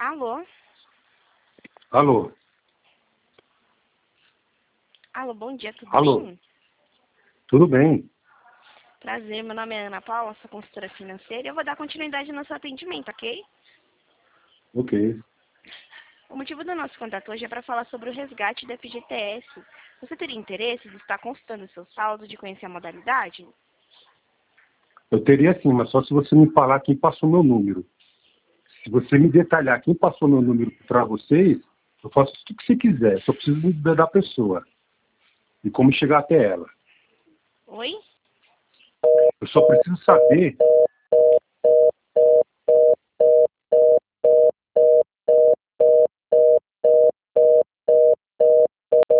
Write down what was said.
Alô? Alô? Alô, bom dia, tudo Alô? bem? Tudo bem? Prazer, meu nome é Ana Paula, sou consultora financeira e eu vou dar continuidade no seu atendimento, ok? Ok. O motivo do nosso contato hoje é para falar sobre o resgate da FGTS. Você teria interesse de estar consultando o seu saldo, de conhecer a modalidade? Eu teria sim, mas só se você me falar quem passou meu número. Se você me detalhar quem passou meu número para vocês, eu faço tudo que você quiser. Só preciso da pessoa e como chegar até ela. Oi? Eu só preciso saber